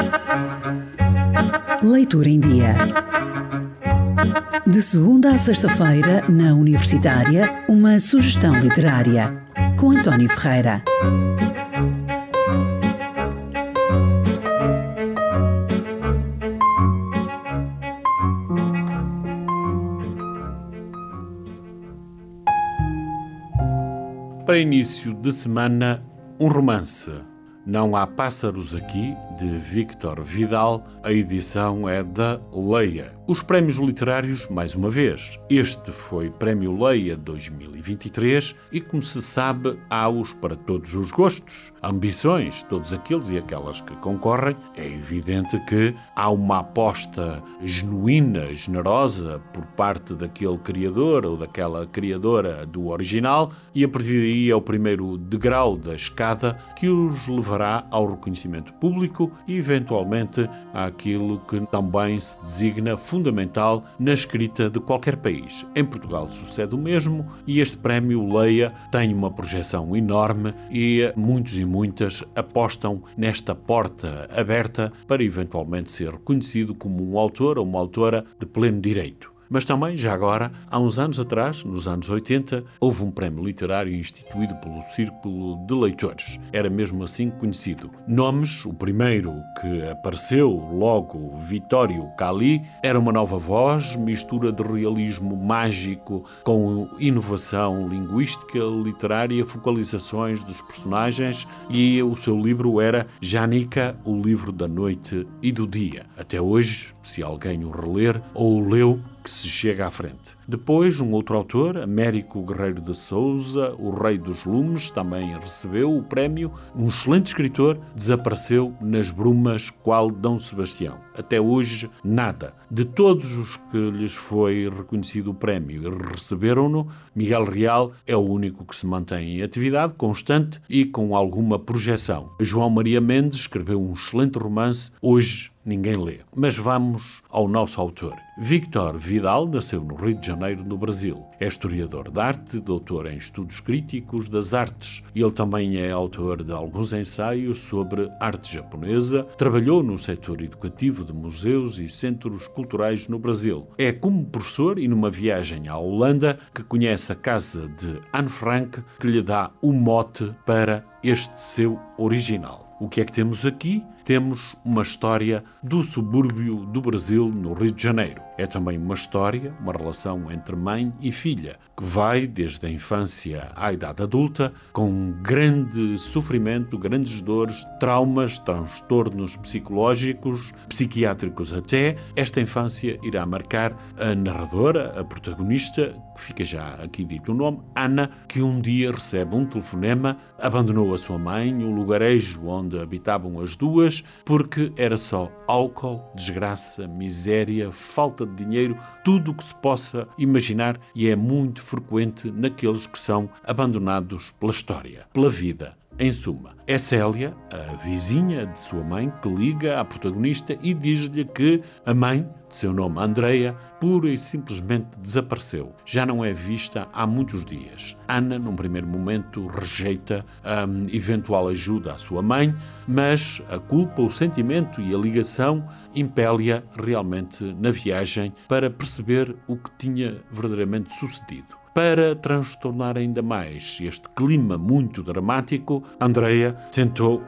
Leitura em Dia. De segunda a sexta-feira, na Universitária, uma sugestão literária, com António Ferreira. Para início de semana, um romance. Não há pássaros aqui, de Víctor Vidal. A edição é da Leia. Os prémios literários, mais uma vez. Este foi Prémio Leia 2023 e, como se sabe, há-os para todos os gostos, ambições, todos aqueles e aquelas que concorrem. É evidente que há uma aposta genuína, generosa, por parte daquele criador ou daquela criadora do original, e a partir daí é o primeiro degrau da escada que os levará ao reconhecimento público e, eventualmente, àquilo que também se designa fundamental na escrita de qualquer país. Em Portugal sucede o mesmo e este prémio Leia tem uma projeção enorme e muitos e muitas apostam nesta porta aberta para eventualmente ser reconhecido como um autor ou uma autora de pleno direito. Mas também, já agora, há uns anos atrás, nos anos 80, houve um prémio literário instituído pelo Círculo de Leitores. Era mesmo assim conhecido. Nomes, o primeiro que apareceu logo, Vittorio Calli, era uma nova voz, mistura de realismo mágico com inovação linguística, literária, focalizações dos personagens, e o seu livro era Jánica, o livro da noite e do dia. Até hoje, se alguém o reler ou o leu, que se chega à frente. Depois, um outro autor, Américo Guerreiro de Sousa, o Rei dos Lumes, também recebeu o prémio. Um excelente escritor, desapareceu nas brumas qual Dom Sebastião. Até hoje, nada. De todos os que lhes foi reconhecido o prémio e receberam-no, Miguel Real é o único que se mantém em atividade constante e com alguma projeção. João Maria Mendes escreveu um excelente romance, hoje ninguém lê. Mas vamos ao nosso autor. Víctor Vidal nasceu no Rio de Janeiro, no Brasil. É historiador de arte, doutor em estudos críticos das artes. Ele também é autor de alguns ensaios sobre arte japonesa. Trabalhou no setor educativo de museus e centros culturais no Brasil. É como professor e numa viagem à Holanda que conhece a casa de Anne Frank, que lhe dá o mote para este seu original. O que é que temos aqui? Temos uma história do subúrbio do Brasil, no Rio de Janeiro. É também uma história, uma relação entre mãe e filha, que vai desde a infância à idade adulta, com grande sofrimento, grandes dores, traumas, transtornos psicológicos, psiquiátricos até. Esta infância irá marcar a narradora, a protagonista, que fica já aqui dito o nome, Ana, que um dia recebe um telefonema, abandonou a sua mãe, o lugarejo onde habitavam as duas, porque era só álcool, desgraça, miséria, falta de dinheiro, tudo o que se possa imaginar, e é muito frequente naqueles que são abandonados pela história, pela vida. Em suma, é Célia, a vizinha de sua mãe, que liga à protagonista e diz-lhe que a mãe, de seu nome Andreia, pura e simplesmente desapareceu. Já não é vista há muitos dias. Ana, num primeiro momento, rejeita a eventual ajuda à sua mãe, mas a culpa, o sentimento e a ligação impele-a realmente na viagem para perceber o que tinha verdadeiramente sucedido. Para transtornar ainda mais este clima muito dramático, Andreia tentou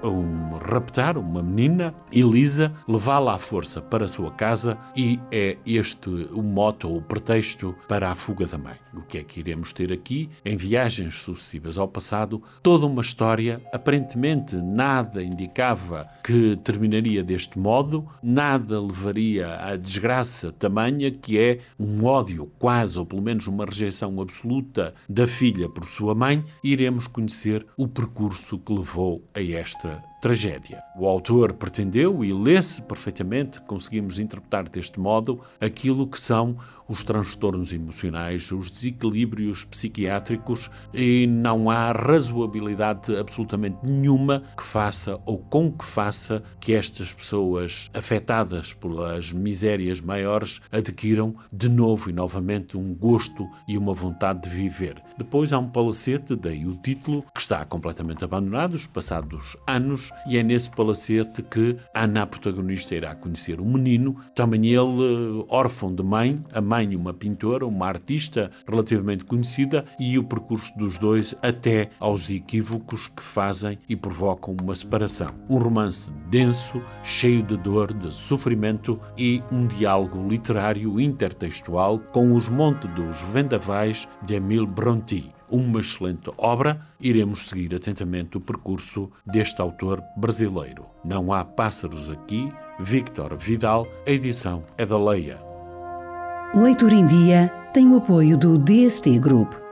raptar uma menina, Elisa, levá-la à força para a sua casa, e é este o mote ou o pretexto para a fuga da mãe. O que é que iremos ter aqui? Em viagens sucessivas ao passado, toda uma história, aparentemente nada indicava que terminaria deste modo, nada levaria à desgraça tamanha, que é um ódio quase, ou pelo menos uma rejeição absoluta da filha por sua mãe. Iremos conhecer o percurso que levou a esta tragédia. O autor pretendeu, e lê-se perfeitamente, conseguimos interpretar deste modo aquilo que são os transtornos emocionais, os desequilíbrios psiquiátricos, e não há razoabilidade absolutamente nenhuma que faça ou com que faça que estas pessoas afetadas pelas misérias maiores adquiram de novo e novamente um gosto e uma vontade de viver. Depois há um palacete, daí o título, que está completamente abandonado, passados anos, anos, e é nesse palacete que Ana, a protagonista, irá conhecer um menino, também ele órfão de mãe, a mãe uma pintora, uma artista relativamente conhecida, e o percurso dos dois até aos equívocos que fazem e provocam uma separação. Um romance denso, cheio de dor, de sofrimento e um diálogo literário intertextual com Os Montes dos Vendavais de Émile Brontë. Uma excelente obra, iremos seguir atentamente o percurso deste autor brasileiro. Não há pássaros aqui, Víctor Vidal, a edição é da Leia. Leitura em Dia tem o apoio do DST Group.